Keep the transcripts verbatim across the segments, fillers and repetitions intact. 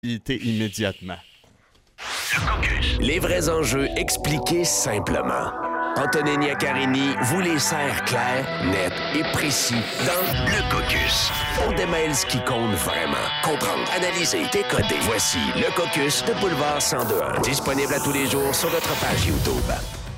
immédiatement. Les vrais enjeux expliqués simplement. Antonine Iaccarini vous les sert clairs, nets et précis dans Le Caucus. On démêle ce qui compte vraiment. Comprendre, analyser, décoder. Voici Le Caucus de Boulevard cent deux point un. Disponible à tous les jours sur notre page YouTube.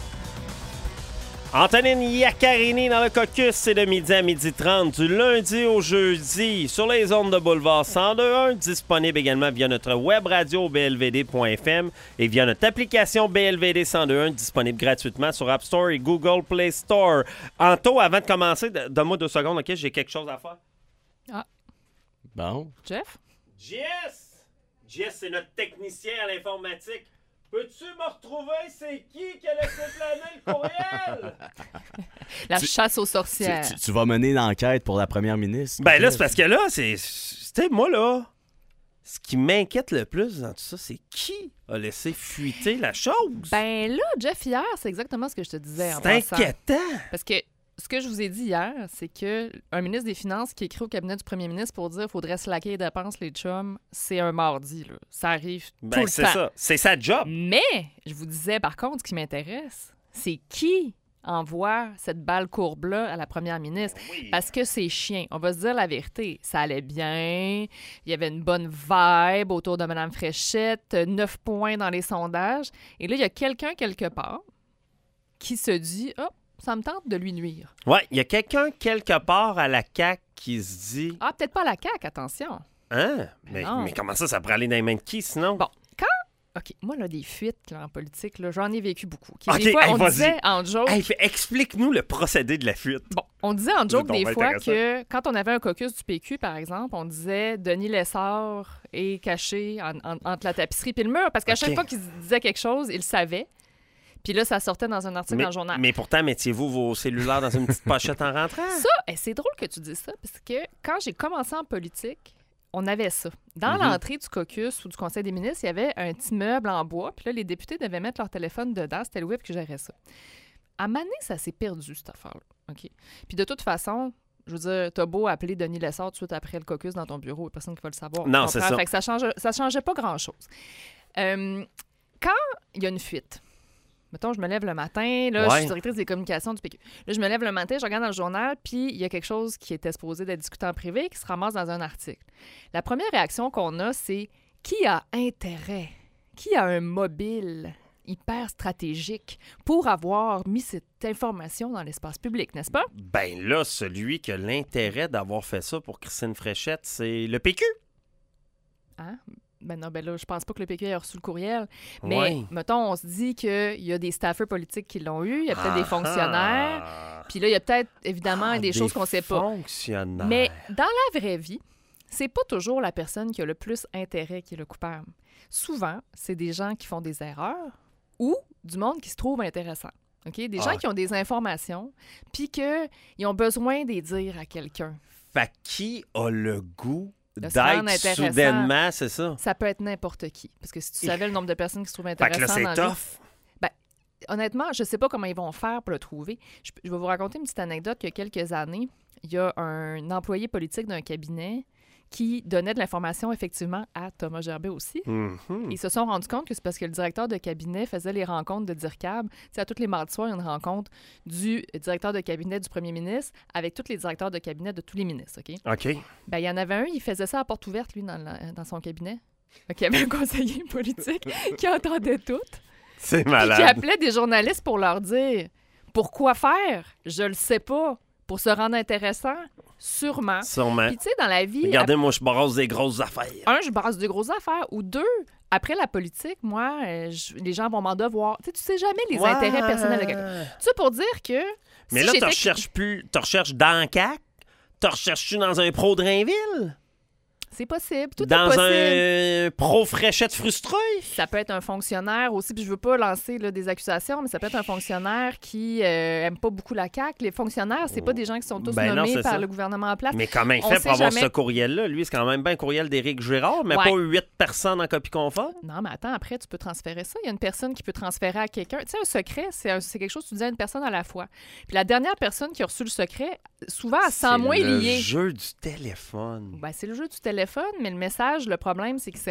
Antonine Iaccarini dans Le Caucus, c'est de midi à midi trente, du lundi au jeudi, sur les ondes de Boulevard cent deux point un, disponible également via notre web radio b l v d point f m et via notre application B L V D cent deux point un, disponible gratuitement sur App Store et Google Play Store. Anto, avant de commencer, donne-moi deux secondes, OK? J'ai quelque chose à faire. Ah. Bon. Jeff? Jess! Jess, c'est notre technicien à l'informatique. Peux-tu me retrouver? C'est qui qui a laissé planer le courriel? La Tu- chasse aux Tu, sorcières. tu- tu vas mener l'enquête pour la première ministre? Ben là, c'est parce que là, c'est... Tu sais, moi, là, ce qui m'inquiète le plus dans tout ça, c'est qui a laissé fuiter la chose? Ben là, Jeff, hier, c'est exactement ce que je te disais. en c'est passant. inquiétant. Parce que ce que je vous ai dit hier, c'est que un ministre des Finances qui écrit au cabinet du premier ministre pour dire qu'il faudrait slacker les dépenses, les chums, c'est un mardi. Là. Ça arrive tout Ben, le c'est temps. ça. C'est sa job. Mais, je vous disais, par contre, ce qui m'intéresse, c'est qui envoie cette balle courbe-là à la première ministre. Oui. Parce que c'est chiant. On va se dire la vérité. Ça allait bien. Il y avait une bonne vibe autour de Mme Fréchette. Neuf points dans les sondages. Et là, il y a quelqu'un quelque part qui se dit « Oh, ça me tente de lui nuire. Ouais, il y a quelqu'un quelque part à la C A Q qui se dit... » Ah, peut-être pas la C A Q, attention. Hein? Mais, Non. mais comment ça, ça pourrait aller dans les mains de qui, sinon? Bon, quand... OK, moi, là, des fuites là, en politique, là, j'en ai vécu beaucoup. OK, OK, des fois, hey, on vas-y. disait en joke... Hey, fait- explique-nous le procédé de la fuite. Bon, on disait en joke donc des bien fois intéressant. que quand on avait un caucus du P Q, par exemple, on disait Denis Lessard est caché en- en- entre la tapisserie et le mur, parce qu'à OK. chaque fois qu'il disait quelque chose, il le savait. Puis là, ça sortait dans un article Mais, dans le journal. mais pourtant, mettiez-vous vos cellulaires dans une petite pochette en rentrant? Ça, eh, c'est drôle que tu dises ça, parce que quand j'ai commencé en politique, on avait ça. Dans Mhm. l'entrée du caucus ou du Conseil des ministres, il y avait un petit meuble en bois, puis là, les députés devaient mettre leur téléphone dedans. C'était le whip qui gérait ça. À Mané, ça s'est perdu, cette affaire-là. OK? Puis de toute façon, je veux dire, t'as beau appeler Denis Lessard tout de suite après le caucus dans ton bureau, il n'y a personne qui va le savoir. Non, Tu c'est comprends? ça. Fait que ça change, ça changeait pas grand-chose. Euh, quand il y a une fuite, mettons, je me lève le matin, là, je Ouais. suis directrice des communications du P Q. Là, je me lève le matin, je regarde dans le journal, puis il y a quelque chose qui était supposé d'être discuté en privé qui se ramasse dans un article. La première réaction qu'on a, c'est qui a intérêt, qui a un mobile hyper stratégique pour avoir mis cette information dans l'espace public, n'est-ce pas? Ben là, celui qui a l'intérêt d'avoir fait ça pour Christine Fréchette, c'est le P Q. Hein? Ben non, ben là, je pense pas que le P Q ait reçu le courriel. Mais, Ouais. mettons, on se dit qu'il y a des staffers politiques qui l'ont eu, il y a peut-être des Ah, fonctionnaires, ah. puis là, il y a peut-être, évidemment, Ah, des, choses qu'on sait pas. Fonctionnaires. Mais dans la vraie vie, c'est pas toujours la personne qui a le plus intérêt qui est le coupable. Souvent, c'est des gens qui font des erreurs ou du monde qui se trouve intéressant. OK? Des Ah. gens qui ont des informations puis qu'ils ont besoin de les dire à quelqu'un. Fait qui a le goût De se rendre d'être intéressant. soudainement, c'est ça? Ça peut être n'importe qui. Parce que si tu savais le nombre de personnes qui se trouvent Fait que là, intéressantes c'est dans la vie- tough. Honnêtement, je sais pas comment ils vont faire pour le trouver. Je, je vais vous raconter une petite anecdote qu'il y a quelques années. Il y a un employé politique d'un cabinet qui donnait de l'information effectivement à Thomas Gerbet aussi. Mhm. Ils se sont rendus compte que c'est parce que le directeur de cabinet faisait les rencontres de DIRCAB. Tu sais, à tous les mardis soirs, il y a une rencontre du directeur de cabinet du premier ministre avec tous les directeurs de cabinet de tous les ministres. OK? OK. Ben, il y en avait un, il faisait ça à porte ouverte, lui, dans, la- dans son cabinet. Fait qu'il y avait un conseiller politique qui entendait tout. C'est Puis malade. qui appelait des journalistes pour leur dire pourquoi faire? Je le sais pas. Pour se rendre intéressant? Sûrement. Sûrement. Puis tu sais, dans la vie, Regardez, moi, je brasse des grosses affaires. un, je brasse des grosses affaires. Ou deux, après la politique, moi, euh, je- les gens vont m'en devoir. Tu sais, tu sais jamais les Ouais. intérêts personnels de quelqu'un. Tu sais, pour dire que... Mais si là, tu j'étais- recherches plus. Tu recherches dans le C A C? Tu recherches-tu dans un pro Drainville? C'est possible, tout Dans est possible. un pro Fréchette frustré? Ça peut être un fonctionnaire aussi, puis je veux pas lancer là, des accusations, mais ça peut être un fonctionnaire qui euh, aime pas beaucoup la C A Q. Les fonctionnaires, c'est pas des gens qui sont tous Ben non, nommés c'est par ça. le gouvernement en place. Mais comment il On fait sait pour avoir jamais. ce courriel-là? Lui, c'est quand même bien un courriel d'Éric Girard, mais Ouais. pas huit personnes en copie conforme. Non, mais attends, après, tu peux transférer ça. Il y a une personne qui peut transférer à quelqu'un. Tu sais, un secret, c'est, un- c'est quelque chose que tu dis à une personne à la fois. Puis la dernière personne qui a reçu le secret, souvent, elle se sent moins C'est le liée. jeu du téléphone. Ben, c'est le jeu du téléphone, mais le message, le problème, c'est qu'il s'est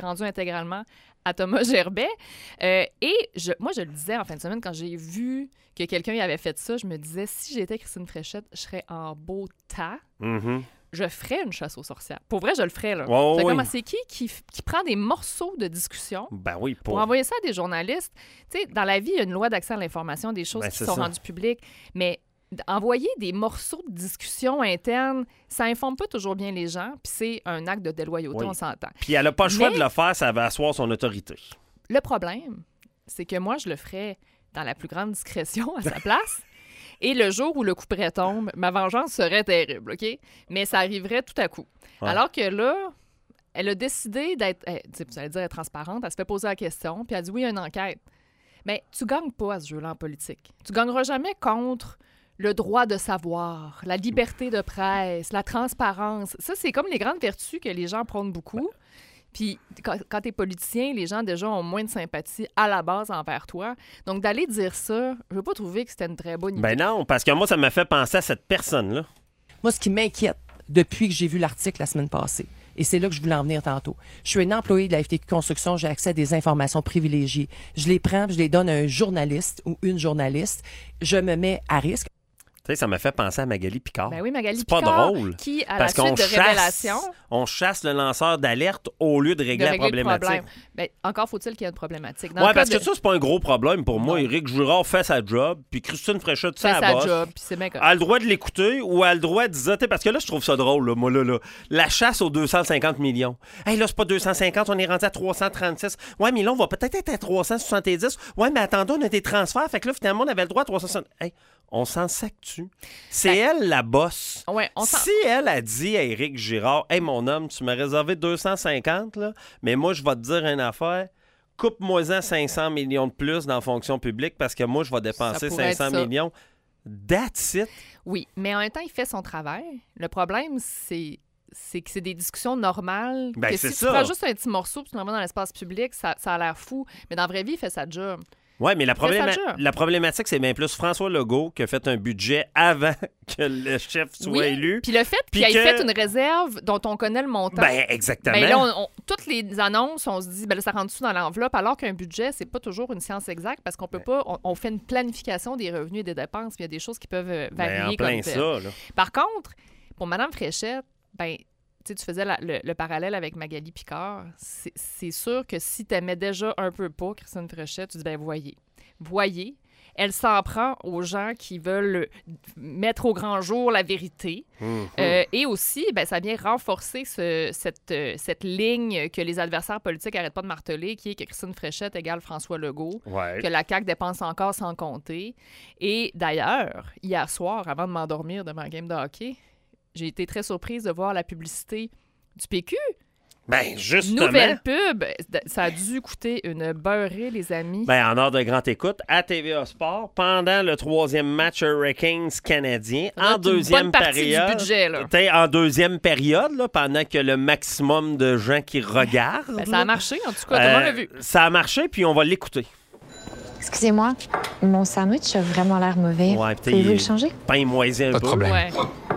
rendu intégralement à Thomas Gerbet. Euh, et je, moi, je le disais en fin de semaine, quand j'ai vu que quelqu'un y avait fait ça, je me disais, si j'étais Christine Fréchette, je serais en beau tas. Mm-hmm. Je ferais une chasse aux sorcières. Pour vrai, je le ferais. Là. Oh, c'est oui. comme, c'est qui, qui qui prend des morceaux de discussion Ben oui, pour... pour envoyer ça à des journalistes? Tu sais, dans la vie, il y a une loi d'accès à l'information, des choses Ben, qui c'est sont ça. rendues publiques, mais envoyer des morceaux de discussion interne, ça informe pas toujours bien les gens, puis c'est un acte de déloyauté, Oui. on s'entend. Puis elle n'a pas le choix Mais- de le faire, ça va asseoir son autorité. Le problème, c'est que moi, je le ferais dans la plus grande discrétion à sa place. Et le jour où le couperet tombe, ma vengeance serait terrible, OK? Mais ça arriverait tout à coup. Ouais. Alors que là, elle a décidé d'être, eh, tu sais, vous allez dire, être transparente. Elle se fait poser la question, puis elle dit oui, il y a une enquête. Mais tu gagnes pas à ce jeu-là en politique. Tu gagneras jamais contre le droit de savoir, la liberté de presse, la transparence. Ça, c'est comme les grandes vertus que les gens prônent beaucoup. Puis quand, quand tu es politicien, les gens déjà ont moins de sympathie à la base envers toi. Donc d'aller dire ça, je veux pas trouver que c'était une très bonne idée. Ben non, parce que moi, ça m'a fait penser à cette personne-là. Moi, ce qui m'inquiète depuis que j'ai vu l'article la semaine passée, et c'est là que je voulais en venir tantôt, je suis un employé de la F T Q Construction, j'ai accès à des informations privilégiées. Je les prends, je les donne à un journaliste ou une journaliste. Je me mets à risque. Tu sais, ça m'a fait penser à Magali Picard. Ben oui, Magali C'est pas Picard, drôle. qui, à Parce la qu'on suite de chasse, révélations, on chasse le lanceur d'alerte au lieu de de régler la régler le problématique. problème. Ben, encore faut-il qu'il y ait une problématique. Dans Ouais, le cas parce de- que ça, c'est pas un gros problème pour moi. Non. Éric Girard fait sa job, puis Christine Fréchette, fait ça sa bosse. job, puis c'est bien correct. A le droit de l'écouter ou a le droit de dire, parce que là, je trouve ça drôle, là, moi, là, là. La chasse aux deux cent cinquante millions. Hey, là, c'est pas deux cent cinquante, on est rendu à trois cent trente-six. Ouais, mais là, on va peut-être être à trois cent soixante-dix. Ouais, mais attendez, on a des transferts. Fait que là, finalement, on avait le droit à trois cent soixante. Hey, on s'en sac-tu? C'est Ben, elle, la bosse. Ouais, on s'en- Si elle a dit à Éric Girard, hey, mon homme, tu m'as réservé deux cent cinquante, là, mais moi, je vais te dire une affaire. Coupe-moi-en cinq cents millions de plus dans la fonction publique parce que moi, je vais dépenser pourrait cinq être cents ça. millions. That's it. Oui, mais en même temps, il fait son travail. Le problème, c'est c'est que c'est des discussions normales. Ben, que c'est si ça. tu prends juste un petit morceau puis tu l'envoies dans l'espace public, ça, ça a l'air fou. Mais dans la vraie vie, il fait sa job. Oui, mais la, Fais sa probléma- job. la problématique, c'est bien plus François Legault qui a fait un budget avant que le chef soit Oui, élu. puis le fait Puis qu'il ait que- fait une réserve dont on connaît le montant. Ben, exactement. Ben là, on- on- toutes les annonces, on se dit, ben là, ça rentre-tu dans l'enveloppe, alors qu'un budget, c'est pas toujours une science exacte parce qu'on peut pas, on, on fait une planification des revenus et des dépenses, puis il y a des choses qui peuvent euh, Ben, varier en plein comme tel. ça, là. Par contre, pour Mme Fréchette, ben, tu sais, tu faisais la- le, le parallèle avec Magali Picard. C'est c'est sûr que si tu aimais déjà un peu pas Christine Fréchette, tu dis, ben voyez, voyez, elle s'en prend aux gens qui veulent mettre au grand jour la vérité. Mhm. Euh, et aussi, ben, ça vient renforcer ce- cette, euh, cette ligne que les adversaires politiques n'arrêtent pas de marteler, qui est que Christine Fréchette égale François Legault, Ouais. que la C A Q dépense encore sans compter. Et d'ailleurs, hier soir, avant de m'endormir de ma game de hockey, j'ai été très surprise de voir la publicité du P Q. Ben, justement. Nouvelle pub. Ça a dû coûter une beurrée, les amis. Ben, en heure de grande écoute, à T V A Sport, pendant le troisième match Hurricanes canadien, Ça doit en être une deuxième bonne partie du période. budget, là. T'sais, en deuxième période, là, pendant que le maximum de gens qui regardent. Ben, ça là, a marché, en tout cas, tout le monde l'a euh, vu. Ça a marché, puis on va l'écouter. Excusez-moi, mon sandwich a vraiment l'air mauvais. Ouais, puis Pouvez-vous il- le changer? Pain moisi un Pas de peu. problème. Ouais.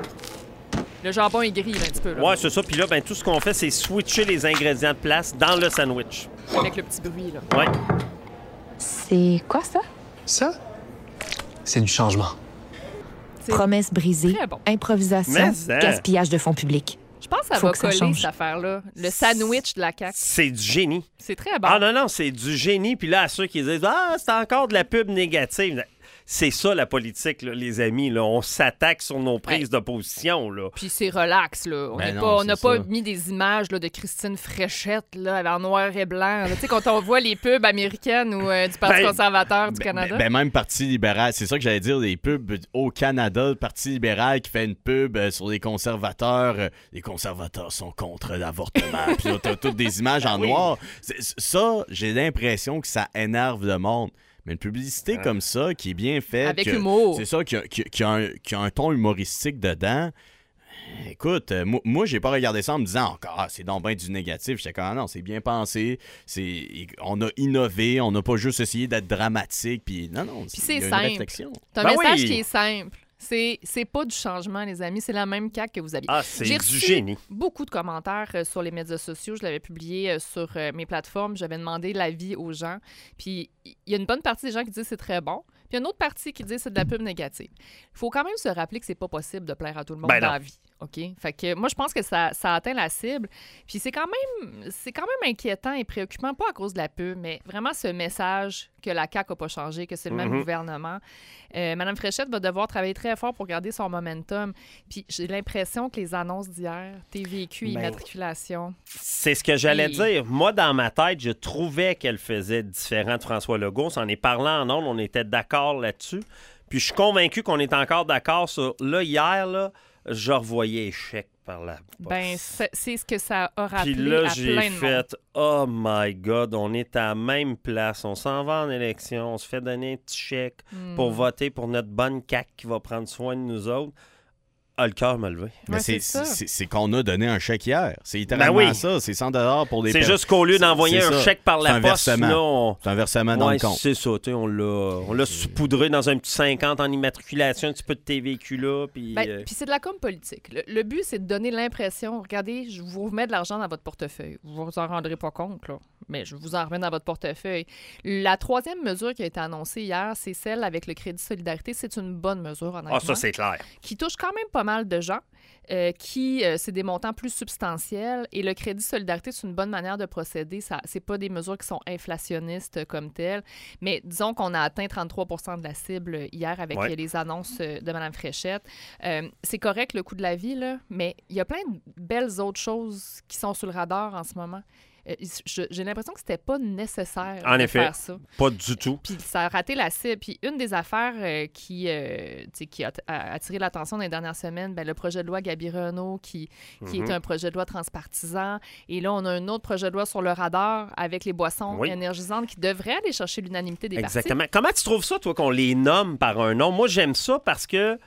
Le jambon est gris, là, un petit peu, là, Ouais, c'est ça. Puis là, ben, tout ce qu'on fait, c'est switcher les ingrédients de place dans le sandwich. avec le petit bruit. Là. Ouais. C'est quoi ça? Ça, c'est du changement. C'est- Promesse brisée, Très bon. improvisation, Mais ça- gaspillage de fonds publics. Je pense que ça Faut va que ça coller, change. cette affaire-là. Le sandwich de la C A Q. C'est du génie. C'est très bon. Ah non, non, c'est du génie. Puis là, à ceux qui disent « Ah, c'est encore de la pub négative », c'est ça la politique, là, les amis. Là. On s'attaque sur nos prises de position. Là. Puis c'est relax, là. On Ben n'est non, pas- on c'est n'a pas ça. mis des images là, de Christine Fréchette là, en noir et blanc. là. Tu sais, quand on voit les pubs américaines ou euh, du Parti Ben, conservateur du Ben, Canada. ben, même Parti libéral, c'est ça que j'allais dire, des pubs au Canada, le Parti libéral qui fait une pub euh, sur les conservateurs. euh, les conservateurs sont contre l'avortement. Puis là, t'as toutes des images en Oui. noir. C'est- Ça, j'ai l'impression que ça énerve le monde. Mais une publicité comme ça, qui est bien faite... Avec que- humour. C'est ça, qui a, qui a- qui a un, qui a un ton humoristique dedans. Écoute, euh, moi, moi, j'ai pas regardé ça en me disant encore, ah, c'est donc bien du négatif. J'étais comme, ah non, c'est bien pensé. C'est, on a innové, on n'a pas juste essayé d'être dramatique. Puis non, non, Puis il c'est y a une simple. réflexion. C'est un Ben message oui. qui est simple. C'est, c'est pas du changement, les amis. C'est la même C A Q que vous aviez. Ah, c'est J'ai du reçu génie. beaucoup de commentaires euh, sur les médias sociaux. Je l'avais publié euh, sur euh, mes plateformes. J'avais demandé l'avis aux gens. Puis il y a une bonne partie des gens qui disent que c'est très bon. Puis il y a une autre partie qui dit que c'est de la pub négative. Il faut quand même se rappeler que c'est pas possible de plaire à tout le monde Ben dans non. la vie. OK? Fait que moi, je pense que ça, ça atteint la cible. Puis c'est quand même c'est quand même inquiétant et préoccupant, pas à cause de la pub, mais vraiment ce message que la C A Q n'a pas changé, que c'est le même Mhm. gouvernement. Euh, Mme Fréchette va devoir travailler très fort pour garder son momentum. Puis j'ai l'impression que les annonces d'hier, T V Q, Ben, immatriculation... C'est ce que j'allais Oui. dire. Moi, dans ma tête, je trouvais qu'elle faisait différent de François Legault. On s'en est parlé en ondes, on était d'accord là-dessus. Puis je suis convaincu qu'on est encore d'accord sur... Là, hier, là, je revoyais échec par la poste. Ben, c'est, c'est ce que ça a rappelé Puis là, à j'ai plein de monde. fait « Oh my God, on est à la même place. On s'en va en élection. On se fait donner un petit chèque Hmm. pour voter pour notre bonne C A Q qui va prendre soin de nous autres. » Ah, le cœur m'a levé. Mais Ouais, c'est, c'est ça. c'est, c'est qu'on a donné un chèque hier. C'est littéralement Ben oui. ça. C'est cent dollars pour des C'est per- juste qu'au lieu d'envoyer c'est un ça. chèque par C'est la un poste, versement. là, on... C'est un versement dans Ouais, le compte. c'est ça. tu sais, On l'a, on l'a saupoudré dans un petit cinquante en immatriculation, un petit peu de T V Q là. Puis, Ben, euh, puis c'est de la com politique. Le, le but, c'est de donner l'impression, regardez, je vous remets de l'argent dans votre portefeuille. Vous vous en rendrez pas compte, là, mais je vous en remets dans votre portefeuille. La troisième mesure qui a été annoncée hier, c'est celle avec le crédit solidarité. C'est une bonne mesure, honnêtement, Ah, ça, c'est clair. qui touche quand même pas mal de gens, euh, qui, euh, c'est des montants plus substantiels. Et le crédit solidarité, c'est une bonne manière de procéder. Ça, c'est pas des mesures qui sont inflationnistes euh, comme telles, mais disons qu'on a atteint trente-trois pour cent de la cible hier avec Ouais. euh, les annonces euh, de Mme Fréchette. Euh, c'est correct, le coût de la vie, là, mais il y a plein de belles autres choses qui sont sur le radar en ce moment. Euh, je- j'ai l'impression que c'était pas nécessaire En de effet. faire ça. Pas du tout. Puis ça a raté la cible. Puis une des affaires euh, qui, euh, tu sais, qui a, a attiré l'attention dans les dernières semaines, ben, le projet de loi Gabi Renault, qui, qui Mhm. est un projet de loi transpartisan. Et là, on a un autre projet de loi sur le radar avec les boissons Oui. énergisantes qui devrait aller chercher l'unanimité des partis. Exactement. Comment tu trouves ça, toi, qu'on les nomme par un nom? Moi, j'aime ça parce que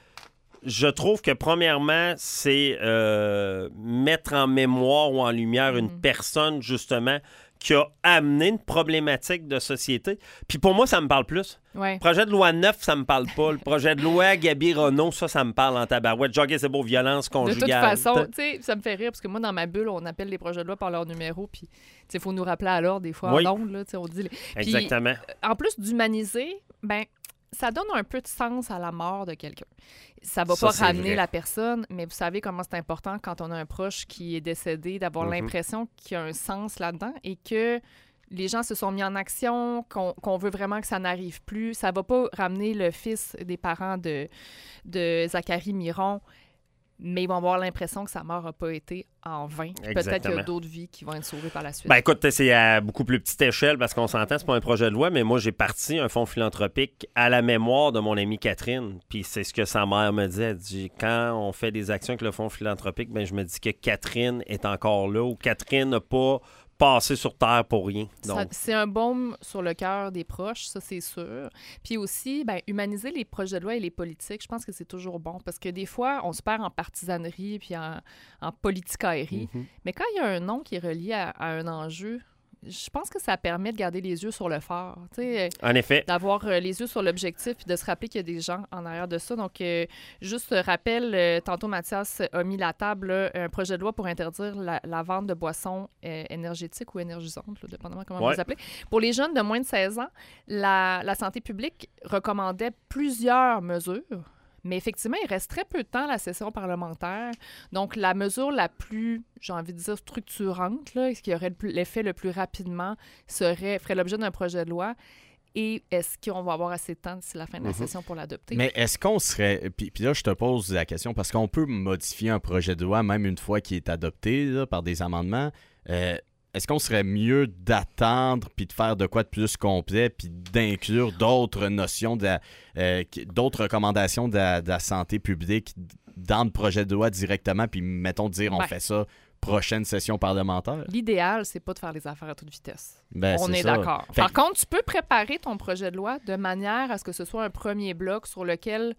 je trouve que, premièrement, c'est euh, mettre en mémoire ou en lumière une Mhm. personne, justement, qui a amené une problématique de société. Puis pour moi, ça me parle plus. Ouais. Le projet de loi neuf, ça me parle pas. Le projet de loi Gabi Renault, ça, ça me parle en tabarouette. Jogger, c'est beau, violence De conjugale. toute façon, tu sais, ça me fait rire parce que moi, dans ma bulle, on appelle les projets de loi par leur numéro. Puis, il faut nous rappeler à l'ordre des fois Oui. en ondes. Là, tu sais, on dit les- Puis, Exactement. en plus d'humaniser, ben ça donne un peu de sens à la mort de quelqu'un. Ça va Ça, pas c'est ramener vrai. la personne, mais vous savez comment c'est important quand on a un proche qui est décédé, d'avoir Mhm. l'impression qu'il y a un sens là-dedans et que les gens se sont mis en action, qu'on qu'on veut vraiment que ça n'arrive plus. Ça va pas ramener le fils des parents de, de Zachary Miron, mais ils vont avoir l'impression que sa mort n'a pas été en vain. Puis Peut-être qu'il y Exactement. a d'autres vies qui vont être sauvées par la suite. Ben écoute, c'est à beaucoup plus petite échelle parce qu'on s'entend, c'est pas un projet de loi, mais moi j'ai parti un fonds philanthropique à la mémoire de mon amie Catherine. Puis c'est ce que sa mère me dit. Elle dit quand on fait des actions avec le fonds philanthropique, ben je me dis que Catherine est encore là ou Catherine n'a pas passé sur terre pour rien. Ça- Donc, C'est un baume sur le cœur des proches, ça, c'est sûr. Puis aussi, ben, humaniser les projets de loi et les politiques, je pense que c'est toujours bon parce que des fois, on se perd en partisanerie puis en, en politicaillerie. Mhm. Mais quand il y a un nom qui est relié à, à un enjeu, je pense que ça permet de garder les yeux sur le phare. Tu sais, en effet. d'avoir euh, les yeux sur l'objectif puis de se rappeler qu'il y a des gens en arrière de ça. Donc, euh, juste euh, rappel, euh, tantôt Mathias a mis la table là, un projet de loi pour interdire la, la vente de boissons euh, énergétiques ou énergisantes, là, dépendamment comment Ouais. vous les appelez. Pour les jeunes de moins de seize ans, la, la santé publique recommandait plusieurs mesures. Mais effectivement, il reste très peu de temps à la session parlementaire. Donc, la mesure la plus, j'ai envie de dire, structurante, là, ce qui aurait le plus- l'effet le plus rapidement, serait, ferait l'objet d'un projet de loi. Et est-ce qu'on va avoir assez de temps d'ici la fin de la Mhm. session pour l'adopter? Mais est-ce qu'on serait. Puis, puis là, je te pose la question parce qu'on peut modifier un projet de loi même une fois qu'il est adopté là, par des amendements. Euh, est-ce qu'on serait mieux d'attendre puis de faire de quoi de plus complet puis d'inclure d'autres notions, de la- euh, qui- d'autres recommandations de la, de la santé publique dans le projet de loi directement puis mettons dire on Ben. fait ça prochaine session parlementaire? L'idéal, c'est pas de faire les affaires à toute vitesse. Ben, On c'est est ça. d'accord. Fait Par que- contre, tu peux préparer ton projet de loi de manière à ce que ce soit un premier bloc sur lequel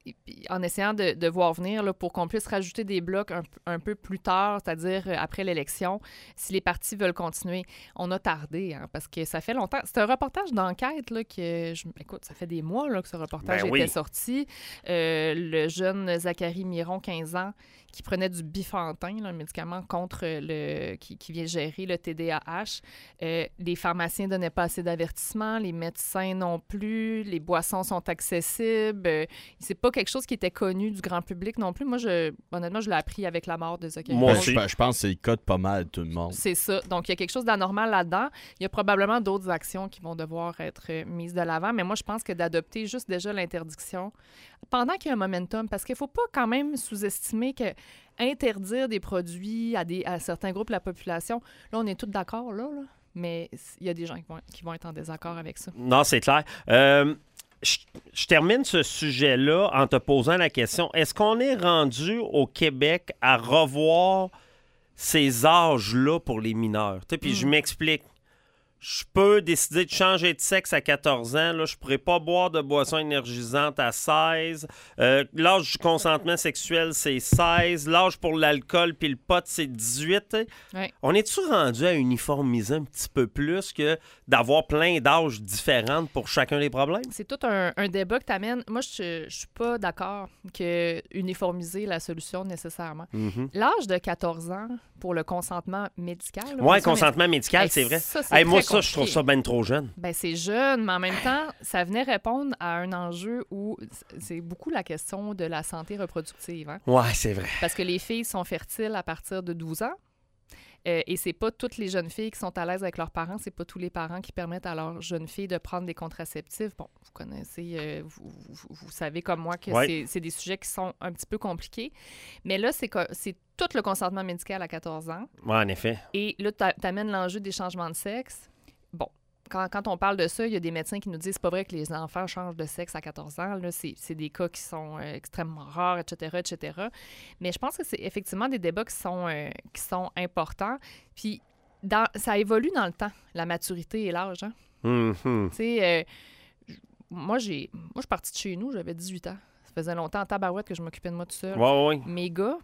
en essayant de, de voir venir là, pour qu'on puisse rajouter des blocs un, un peu plus tard, c'est-à-dire après l'élection, si les partis veulent continuer. On a tardé, hein, parce que ça fait longtemps. C'est un reportage d'enquête là, que, je, écoute, ça fait des mois là, que ce reportage Ben était oui. sorti. Euh, le jeune Zachary Miron, quinze ans, qui prenait du Bifantin, là, un médicament contre le qui, qui vient gérer le T D A H. Euh, les pharmaciens ne donnaient pas assez d'avertissements, les médecins non plus, les boissons sont accessibles. Euh, c'est pas quelque chose qui était connu du grand public non plus. Moi, je, honnêtement, je l'ai appris avec la mort de Zachary Moi Miron. aussi. Je, je pense que c'est le cas de pas mal tout le monde. C'est ça. Donc, il y a quelque chose d'anormal là-dedans. Il y a probablement d'autres actions qui vont devoir être euh, mises de l'avant, mais moi, je pense que d'adopter juste déjà l'interdiction pendant qu'il y a un momentum, parce qu'il ne faut pas quand même sous-estimer que interdire des produits à, des, à certains groupes de la population, là, on est tous d'accord, là, là, mais il y a des gens qui vont, qui vont être en désaccord avec ça. Non, c'est clair. Euh, je, je termine ce sujet-là en te posant la question, est-ce qu'on est rendu au Québec à revoir ces âges-là pour les mineurs? Tu sais, puis Mm. je m'explique. Je peux décider de changer de sexe à quatorze ans. Là, je ne pourrais pas boire de boissons énergisantes à seize. Euh, l'âge du consentement sexuel, c'est seize. L'âge pour l'alcool puis le pot, c'est dix-huit. Ouais. On est-tu rendu à uniformiser un petit peu plus que d'avoir plein d'âges différents pour chacun des problèmes? C'est tout un, un débat que tu amènes. Moi, je ne suis pas d'accord que uniformiser la solution nécessairement. Mm-hmm. L'âge de quatorze ans pour le consentement médical. là, Oui, consentement consentement médical, Hey, c'est vrai. ça, c'est Hey, moi, très ça, je trouve compliqué. ça bien trop jeune. Ben, c'est jeune, mais en même temps, ça venait répondre à un enjeu où c'est beaucoup la question de la santé reproductive. Hein? Ouais, c'est vrai. Parce que les filles sont fertiles à partir de douze ans. Euh, et c'est pas toutes les jeunes filles qui sont à l'aise avec leurs parents. C'est pas tous les parents qui permettent à leurs jeunes filles de prendre des contraceptifs. Bon, vous connaissez, euh, vous, vous, vous savez comme moi que Ouais. c'est, c'est des sujets qui sont un petit peu compliqués. Mais là, c'est, co- c'est tout le consentement médical à quatorze ans. Ouais, en effet. Et là, tu amènes l'enjeu des changements de sexe. Bon, quand, quand on parle de ça, il y a des médecins qui nous disent c'est pas vrai que les enfants changent de sexe à quatorze ans. Là, c'est, c'est des cas qui sont euh, extrêmement rares, et cetera, et cetera. Mais je pense que c'est effectivement des débats qui sont, euh, qui sont importants. Puis, dans, ça évolue dans le temps, la maturité et l'âge. Hein? Mhm. Tu sais, euh, j- moi, j'ai, moi, je suis partie de chez nous, j'avais dix-huit ans. Ça faisait longtemps en tabarouette que je m'occupais de moi tout seul. Ouais, ouais, ouais. Mes gars,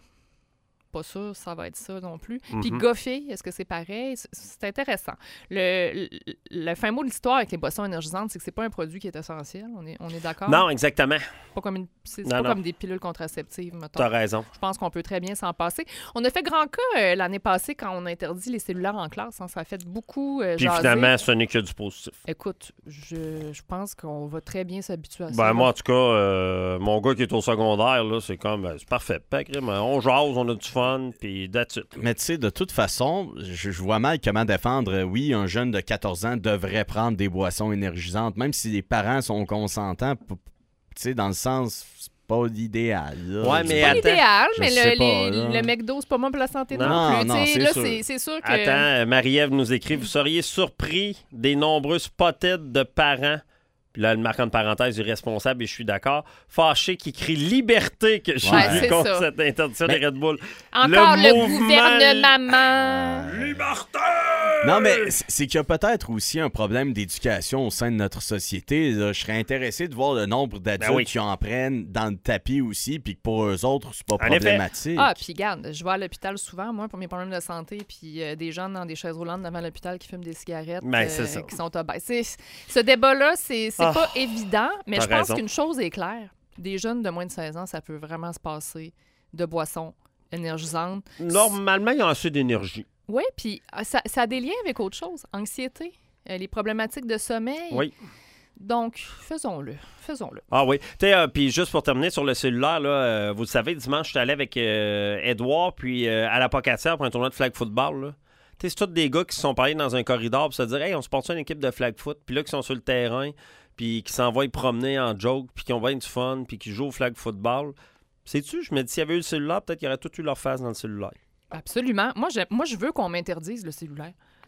pas sûr ça va être ça non plus. Puis Mhm. gars-filles, est-ce que c'est pareil? C'est- C'est intéressant. Le, le, le fin mot de l'histoire avec les boissons énergisantes, c'est que c'est pas un produit qui est essentiel. On est, on est d'accord? Non, exactement. Pas comme, une, c'est, c'est Non, pas non. comme des pilules contraceptives, mettons. T'as raison. Je pense qu'on peut très bien s'en passer. On a fait grand cas euh, l'année passée quand on a interdit les cellulaires en classe. Hein. Ça a fait beaucoup euh, Puis jaser. finalement, ce n'est que du positif. Écoute, je, je pense qu'on va très bien s'habituer à ça. Ben, là. moi, en tout cas, euh, mon gars qui est au secondaire, là, c'est comme, ben, c'est parfait. Pas grave, on jase, on a du fun, puis that's it. Mais tu sais, de toute façon, je, je vois mal comment défendre, euh, oui, un jeune de quatorze ans devrait prendre des boissons énergisantes, même si les parents sont consentants, p- p- tu sais, dans le sens, c'est pas l'idéal. là. Ouais, Je- mais Pas attends, l'idéal, je mais sais le, pas, les- là. le McDo, c'est pas bon pour la santé non, Non, plus. non, Tu sais, c'est là, sûr. c'est, c'est sûr que... Attends, euh, Marie-Ève nous écrit, vous seriez surpris des nombreuses potèdes de parents, puis là, elle marque en parenthèse irresponsable, et je suis d'accord, fâchés qui crient liberté que j'ai Ouais, vu c'est contre ça. cette interdiction Mais- des Red Bull. Encore le, mouvement- gouvernement. Liberté! Non, mais c'est c'est qu'il y a peut-être aussi un problème d'éducation au sein de notre société. là. Je serais intéressé de voir le nombre d'adultes Ben oui. qui en prennent dans le tapis aussi, puis que pour eux autres, c'est pas En effet. problématique. Ah, puis garde, je vais à l'hôpital souvent, moi, pour mes problèmes de santé, puis euh, des gens dans des chaises roulantes devant l'hôpital qui fument des cigarettes, Ben, c'est ça. qui sont obèses. C'est- Ce débat-là, c'est, c'est Ah, pas évident, mais t'as je pense raison. qu'une chose est claire. Des jeunes de moins de seize ans, ça peut vraiment se passer de boissons énergisantes. Normalement, il y a assez d'énergie. Oui, puis ah, ça, ça a des liens avec autre chose. Anxiété, euh, les problématiques de sommeil. Oui. Donc, faisons-le. Faisons-le. Ah oui. Tu sais, euh, puis juste pour terminer sur le cellulaire, là, euh, vous le savez, dimanche, je suis allé avec euh, Edouard, puis euh, à la Pocatière pour un tournoi de flag football. Là. Tu sais, c'est tous des gars qui se sont parlés dans un corridor pour se dire, hey, on se porte une équipe de flag foot, puis là, qui sont sur le terrain, puis qui s'envoient promener en joke, puis qui ont bien du fun, puis qui jouent au flag football. Sais-tu, je me dis, s'il y avait eu le cellulaire, peut-être qu'ils auraient tout eu leur face dans le cellulaire. Absolument. Moi, je, moi, je veux qu'on m'interdise le cellulaire.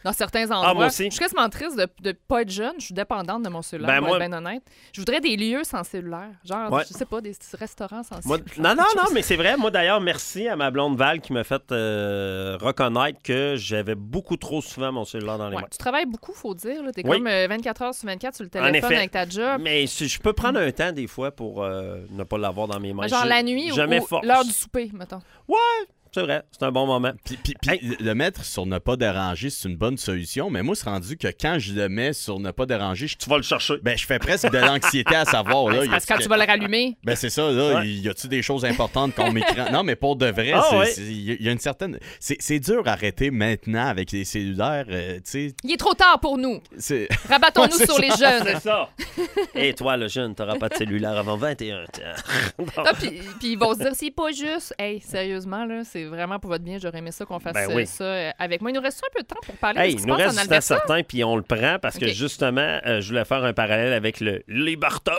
Dans certains endroits. Ah, moi aussi. Je suis quasiment triste de ne pas être jeune. Je suis dépendante de mon cellulaire, Ben, pour moi- être bien honnête. Je voudrais des lieux sans cellulaire. Genre, Ouais. je sais pas, des restaurants sans Moi- cellulaire. non, non, non, mais c'est vrai. Moi, d'ailleurs, merci à ma blonde Val qui m'a fait euh, reconnaître que j'avais beaucoup trop souvent mon cellulaire dans les Ouais, mains. tu travailles beaucoup, faut dire. Tu es Oui. comme euh, vingt-quatre heures sur vingt-quatre sur le En téléphone effet. avec ta job. Mais si je peux prendre un temps, des fois, pour euh, ne pas l'avoir dans mes mains. Genre Je- la nuit je ou, m'efforce. ou l'heure du souper, mettons. C'est vrai, c'est un bon moment. Puis, puis- puis Hey. le mettre sur ne pas déranger, c'est une bonne solution. Mais moi, c'est rendu que quand je le mets sur ne pas déranger, je, Tu vas le chercher. ben, je fais presque de l'anxiété à savoir. Là, C'est y parce que a-tu quand tu vas le rallumer, Ben c'est ça, là. Ouais. Y a-tu des choses importantes qu'on m'écran? Non, mais pour de vrai, Ah c'est- ouais. c'est- y a une certaine. C'est c'est dur à arrêter maintenant avec les cellulaires. euh, tu sais, il est trop tard pour nous. c'est. Rabattons-nous Ouais, c'est sur les jeunes. C'est ça. Et toi, le jeune, t'auras pas de cellulaire avant vingt et un ans. Ah, puis, puis ils vont se dire, c'est pas juste. Hey, sérieusement, là, c'est vraiment pour votre bien. J'aurais aimé ça qu'on fasse Ben euh, oui. ça euh, avec moi. Il nous reste un peu de temps pour parler Hey, de ce il qui nous se passe reste en du temps Alberta. certain, puis on le prend parce que Ok. justement, euh, je voulais faire un parallèle avec le liberté.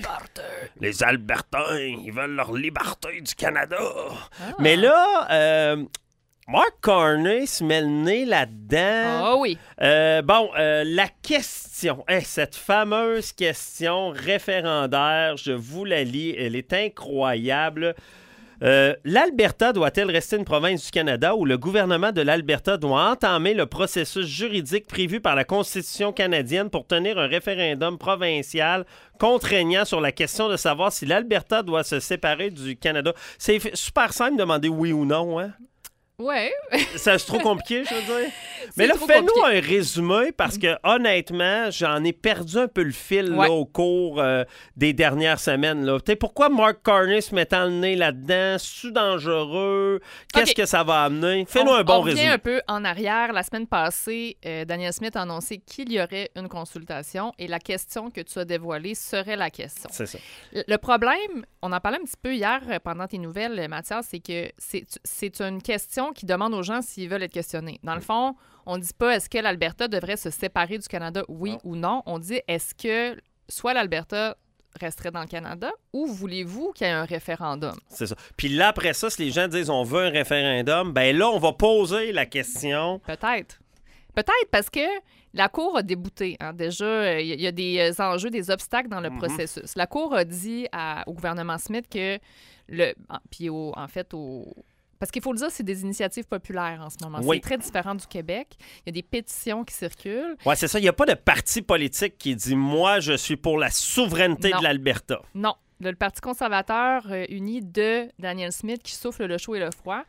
Les Albertains, ils veulent leur liberté du Canada. Ah. Mais là, euh, Mark Carney se met le nez là-dedans. Ah oui. Euh, bon, euh, la question, hein, cette fameuse question référendaire, je vous la lis, elle est incroyable. Euh, L'Alberta doit-elle rester une province du Canada ou le gouvernement de l'Alberta doit entamer le processus juridique prévu par la Constitution canadienne pour tenir un référendum provincial contraignant sur la question de savoir si l'Alberta doit se séparer du Canada? C'est f- super simple de demander oui ou non, hein? Ouais. Ça, c'est trop compliqué, je veux dire. Mais C'est là, trop fais-nous compliqué. un résumé parce que, honnêtement, j'en ai perdu un peu le fil Ouais. là, au cours euh, des dernières semaines. Là. T'sais, pourquoi Mark Carney se mettant le nez là-dedans? C'est dangereux? Qu'est-ce Ok. que ça va amener? Fais-nous on, un bon on revient résumé. un peu en arrière. La semaine passée, euh, Daniel Smith a annoncé qu'il y aurait une consultation et la question que tu as dévoilée serait la question. C'est ça. Le le problème, on en parlait un petit peu hier euh, pendant tes nouvelles, euh, Mathias, c'est que c'est c'est une question qui demande aux gens s'ils veulent être questionnés. Dans le fond, on ne dit pas est-ce que l'Alberta devrait se séparer du Canada, oui ou non. On dit est-ce que soit l'Alberta resterait dans le Canada ou voulez-vous qu'il y ait un référendum? C'est ça. Puis là, après ça, si les gens disent on veut un référendum, ben là, on va poser la question. Peut-être. Peut-être parce que la Cour a débouté. Hein. Déjà, il y, y a des euh, enjeux, des obstacles dans le Mhm. processus. La Cour a dit à- au gouvernement Smith que le. en- Puis au- en fait, au. Parce qu'il faut le dire, c'est des initiatives populaires en ce moment. Oui. C'est très différent du Québec. Il y a des pétitions qui circulent. Ouais, c'est ça. Il n'y a pas de parti politique qui dit moi, je suis pour la souveraineté Non. de l'Alberta. Non. Le, le Parti conservateur euh, uni de Daniel Smith qui souffle le chaud et le froid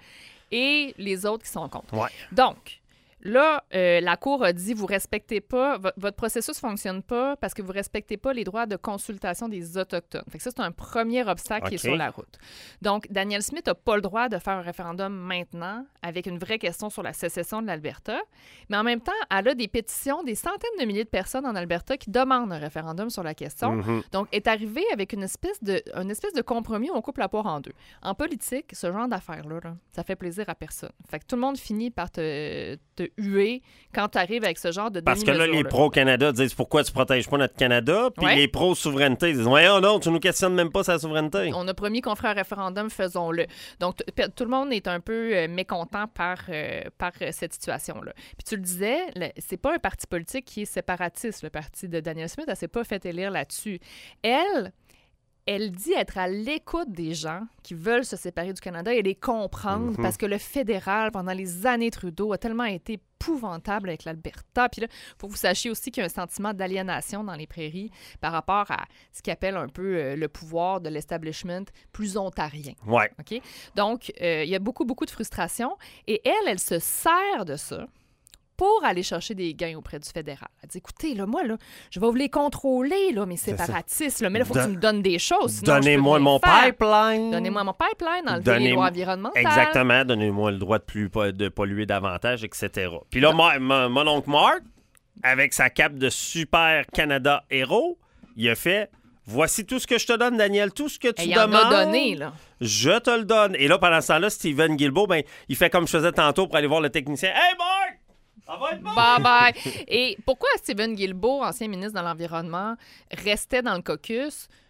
et les autres qui sont contre. Ouais. Donc, là, euh, la Cour a dit vous respectez pas, vo- votre processus ne fonctionne pas parce que vous respectez pas les droits de consultation des Autochtones. Fait que ça, c'est un premier obstacle qui est OK. sur la route. Donc, Daniel Smith n'a pas le droit de faire un référendum maintenant avec une vraie question sur la sécession de l'Alberta. Mais en même temps, elle a des pétitions, des centaines de milliers de personnes en Alberta qui demandent un référendum sur la question. Mhm. Donc, est arrivé avec une espèce de, une espèce de compromis où on coupe la poire en deux. En politique, ce genre d'affaires-là, là, ça fait plaisir à personne. Fait que tout le monde finit par te, te huer quand tu arrives avec ce genre de Parce que là, les demi-mesure-là. pro-Canada disent pourquoi tu protèges pas notre Canada, puis Ouais. les pro-souveraineté disent ouais, oh non, tu nous questionnes même pas sa souveraineté. On a promis qu'on ferait un référendum, faisons-le. Donc, t- p- tout le monde est un peu euh, mécontent par, euh, par euh, cette situation-là. Puis tu le disais, le- c'est pas un parti politique qui est séparatiste, le parti de Daniel Smith. Elle s'est pas fait élire là-dessus. Elle, elle dit être à l'écoute des gens qui veulent se séparer du Canada et les comprendre Mhm. parce que le fédéral, pendant les années Trudeau, a tellement été épouvantable avec l'Alberta. Puis là, il faut que vous sachiez aussi qu'il y a un sentiment d'aliénation dans les prairies par rapport à ce qu'ils appellent un peu euh, le pouvoir de l'establishment plus ontarien. Ouais. OK? Donc, euh, il y a beaucoup, beaucoup de frustration. Et elle, elle se sert de ça pour aller chercher des gains auprès du fédéral. Elle dit, écoutez, là, moi, là, je vais vous les contrôler, là, mes ça. séparatistes, là, mais là, il faut Don- que tu me donnes des choses. sinon je peux Donnez-moi rien mon faire. pipeline. Donnez-moi mon pipeline, enlevez Donnez- les lois environnementales. Exactement, donnez-moi le droit de, plus, de polluer davantage, et cetera. Puis là, mon, mon- mon oncle Mark, avec sa cape de super Canada héros, il a fait voici tout ce que je te donne, Daniel, tout ce que tu Et il en demandes. a donné, là. Je te le donne. Et là, pendant ce temps-là, Steven Guilbeault, ben, il fait comme je faisais tantôt pour aller voir le technicien. Hey, Mark! Ça va être bon! Bye bye. Et pourquoi Stephen Guilbeault, ancien ministre de l'Environnement, restait dans le caucus?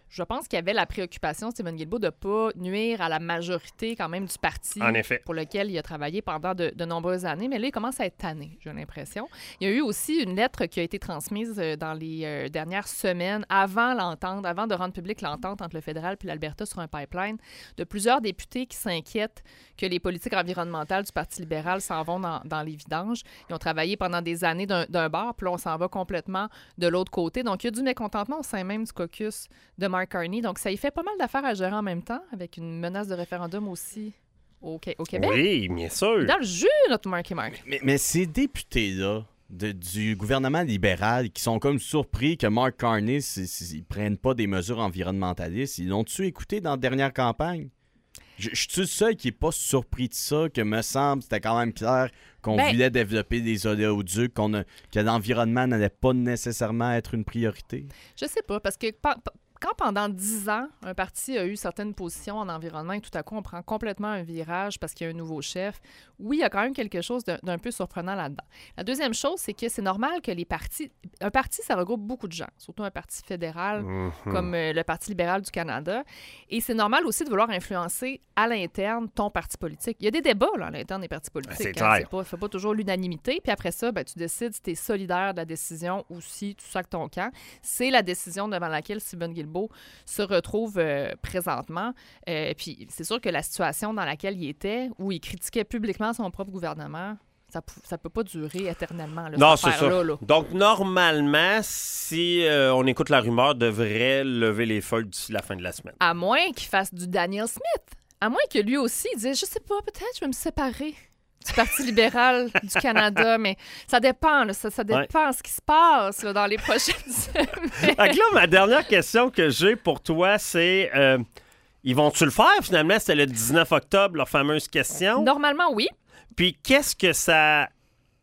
Je pense qu'il y avait la préoccupation, Stephen Guilbeault, de ne pas nuire à la majorité quand même du parti En effet. pour lequel il a travaillé pendant de, de nombreuses années. Mais là, il commence à être tanné, j'ai l'impression. Il y a eu aussi une lettre qui a été transmise dans les euh, dernières semaines, avant l'entente, avant de rendre publique l'entente entre le fédéral et l'Alberta sur un pipeline, de plusieurs députés qui s'inquiètent que les politiques environnementales du Parti libéral s'en vont dans, dans les vidanges. Ils ont travaillé pendant des années d'un, d'un bord, puis là, on s'en va complètement de l'autre côté. Donc, il y a du mécontentement au sein même du caucus de Mark Carney. Donc, ça y fait pas mal d'affaires à gérer en même temps, avec une menace de référendum aussi au, au Québec. Oui, bien sûr. Dans le jus, notre Marky Mark. Mais, mais ces députés-là de- du gouvernement libéral qui sont comme surpris que Mark Carney ne prenne pas des mesures environnementalistes, ils l'ont-tu écouté dans la dernière campagne? Je, je suis le seul qui n'est pas surpris de ça, que me semble c'était quand même clair qu'on Ben- voulait développer des oléoducs, qu'on a, que l'environnement n'allait pas nécessairement être une priorité. Je sais pas, parce que pa- pa- quand pendant dix ans, un parti a eu certaines positions en environnement et tout à coup, on prend complètement un virage parce qu'il y a un nouveau chef, oui, il y a quand même quelque chose d'un, d'un peu surprenant là-dedans. La deuxième chose, c'est que c'est normal que les partis... Un parti, ça regroupe beaucoup de gens, surtout un parti fédéral Mm-hmm. comme euh, le Parti libéral du Canada. Et c'est normal aussi de vouloir influencer à l'interne ton parti politique. Il y a des débats là, à l'interne des partis politiques. C'est hein, clair. c'est pas, fait pas toujours l'unanimité. Puis après ça, ben, tu décides si tu es solidaire de la décision ou si tu sacs ton camp. C'est la décision devant laquelle Stephen Guilbeault se retrouve euh, présentement. Euh, puis c'est sûr que la situation dans laquelle il était, où il critiquait publiquement son propre gouvernement, ça pou- ça peut pas durer éternellement. Là, Non, cette c'est ça. affaire-là, là. Donc, normalement, si euh, on écoute la rumeur, devrait lever les feuilles d'ici la fin de la semaine. À moins qu'il fasse du Daniel Smith. À moins que lui aussi il dise, je sais pas, peut-être je vais me séparer du Parti libéral du Canada, mais ça dépend, là, ça, ça dépend de ce qui se passe là, dans les prochaines semaines. Fait que là, ma dernière question que j'ai pour toi, c'est euh, ils vont-tu le faire finalement? C'était le dix-neuf octobre, leur fameuse question. Normalement, oui. Puis qu'est-ce que ça...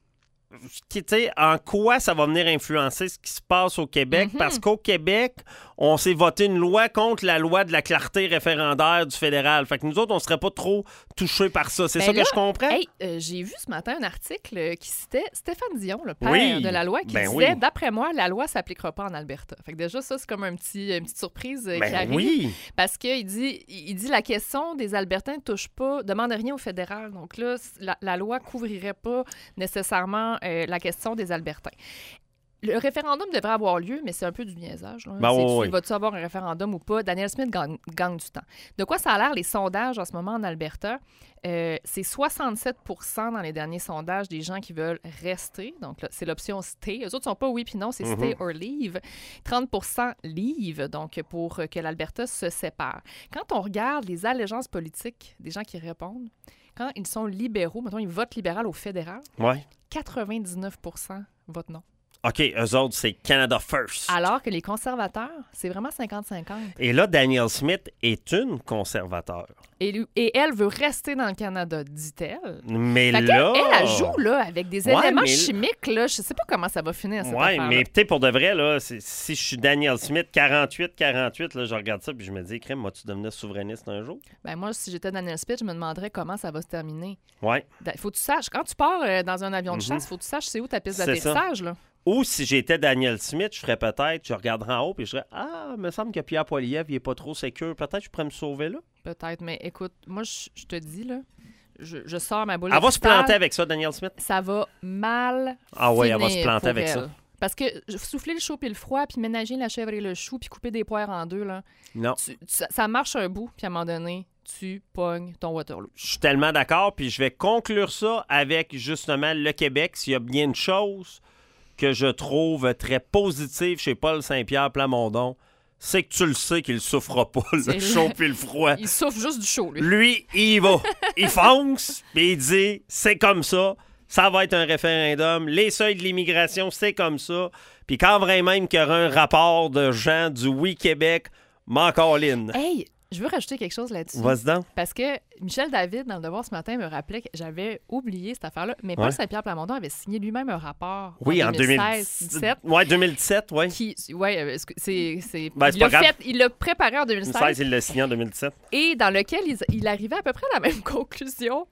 Tu sais, en quoi ça va venir influencer ce qui se passe au Québec? Mhm. Parce qu'au Québec, on s'est voté une loi contre la loi de la clarté référendaire du fédéral. Fait que nous autres, on serait pas trop touchés par ça. C'est Ben ça là, que je comprends? Hey, euh, j'ai vu ce matin un article euh, qui citait Stéphane Dion, le père Oui. de la loi, qui Ben disait, oui. d'après moi, la loi s'appliquera pas en Alberta. Fait que déjà, ça, c'est comme un petit, une petite surprise euh, qui Ben arrive. oui! Parce qu'il dit, il dit la question des Albertains ne touche pas, demande rien au fédéral. Donc là, la, la loi couvrirait pas nécessairement euh, la question des Albertains. Le référendum devrait avoir lieu, mais c'est un peu du niaisage. Là. Ben C'est- oui, tu- oui. Vas-tu avoir un référendum ou pas? Daniel Smith gagne, gagne du temps. De quoi ça a l'air, les sondages en ce moment en Alberta? Euh, c'est soixante-sept pour cent dans les derniers sondages des gens qui veulent rester. Donc, là, c'est l'option stay. Eux autres ne sont pas oui puis non, c'est Mhm. stay or leave. trente pour cent leave, donc pour que l'Alberta se sépare. Quand on regarde les allégeances politiques des gens qui répondent, quand ils sont libéraux, mettons, ils votent libéral au fédéral, Ouais. quatre-vingt-dix-neuf pour cent votent non. OK, eux autres, c'est Canada First. Alors que les conservateurs, c'est vraiment cinquante cinquante. Et là, Daniel Smith est une conservateur. Et, lui- et elle veut rester dans le Canada, dit-elle. Mais Fait qu'elle, là... elle, elle joue là, avec des Ouais, éléments mais- chimiques. Là. Je sais pas comment ça va finir, cette Ouais, affaire-là. mais peut-être pour de vrai, là, c'est- si je suis Daniel Smith, quarante-huit quarante-huit, là, je regarde ça puis je me dis, crème, moi, tu devenir souverainiste un jour? Ben, moi, si j'étais Daniel Smith, je me demanderais comment ça va se terminer. Ouais. Il faut que tu saches, quand tu pars euh, dans un avion de Mhm. chasse, il faut que tu saches c'est où ta piste C'est d'atterrissage. Là. Ou si j'étais Daniel Smith, je ferais peut-être, je regarderais en haut puis je dirais, ah, il me semble que Pierre Poilievre, il est pas trop sécure. Peut-être que je pourrais me sauver là. Peut-être, mais écoute, moi, je je te dis, là, je, je sors ma boule Elle de va se cristal, planter avec ça, Daniel Smith. ça va mal Ah ouais, elle va se finir planter pour avec ça. elle. Parce que je- souffler le chaud puis le froid, puis ménager la chèvre et le chou, puis couper des poires en deux, là, Non. tu- tu- ça, ça marche un bout, puis à un moment donné, tu pognes ton Waterloo. Je suis tellement d'accord, puis je vais conclure ça avec justement le Québec. S'il y a bien une chose que je trouve très positive chez Paul Saint-Pierre Plamondon, c'est que tu le sais qu'il souffra pas, le C'est chaud vrai. puis le froid. Il souffre juste du chaud, lui. Lui, il y va. Il fonce, puis il dit, c'est comme ça. Ça va être un référendum. Les seuils de l'immigration, c'est comme ça. Puis quand vraiment même qu'il y aura un rapport de gens du Oui Québec, m'en colline. Hey, je veux rajouter quelque chose là-dessus. Vas-y donc. Parce que Michel David, dans le Devoir ce matin, me rappelait que j'avais oublié cette affaire-là. Mais Paul Ouais. Saint-Pierre Plamondon avait signé lui-même un rapport Oui, en en deux mille dix-sept. Ouais, deux mille dix-sept, oui. Qui, ouais, euh, est-ce que c'est, c'est, Ben, c'est il pas l'a grave. fait, il l'a préparé en deux mille deux mille seize, seize il l'a signé en deux mille dix-sept. et dans lequel il, il arrivait à peu près à la même conclusion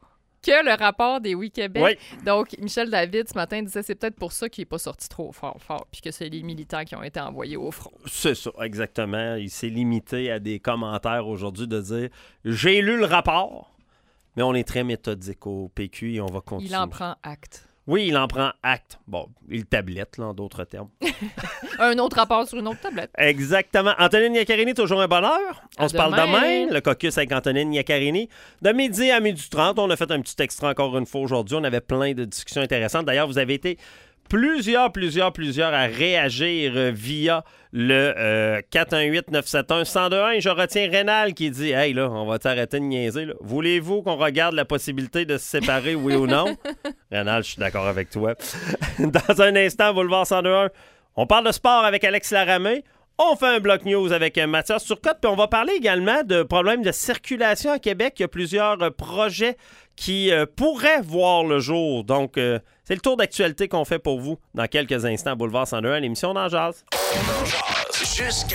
que le rapport des Oui Québec. Oui. Donc, Michel David, ce matin, disait c'est peut-être pour ça qu'il n'est pas sorti trop fort, fort, puis que c'est les militants qui ont été envoyés au front. C'est ça, exactement. Il s'est limité à des commentaires aujourd'hui de dire « J'ai lu le rapport ». Mais on est très méthodique au P Q et on va continuer. Il en prend acte. Oui, il en prend acte. Bon, il tablette, là, en d'autres termes. Un autre rapport sur une autre tablette. Exactement. Antonine Niacarini, toujours un bonheur. On À se parle demain. demain. Le caucus avec Antonine Niacarini. De midi à midi trente, on a fait un petit extra encore une fois aujourd'hui. On avait plein de discussions intéressantes. D'ailleurs, vous avez été plusieurs, plusieurs, plusieurs à réagir euh, via le euh, quatre un huit neuf sept un un zéro deux un. Et je retiens Rénal qui dit « Hey, là, on va t'arrêter de niaiser. Là. Voulez-vous qu'on regarde la possibilité de se séparer, oui ou non? » Rénal, je suis d'accord avec toi. Dans un instant, Boulevard un zéro deux un, on parle de sport avec Alex Laramé. On fait un bloc news avec euh, Mathias Turcotte. Puis on va parler également de problèmes de circulation à Québec. Il y a plusieurs euh, projets qui euh, pourraient voir le jour. Donc, euh, c'est le tour d'actualité qu'on fait pour vous dans quelques instants. Boulevard un zéro deux un, l'émission d'En Jazz. Jusqu'à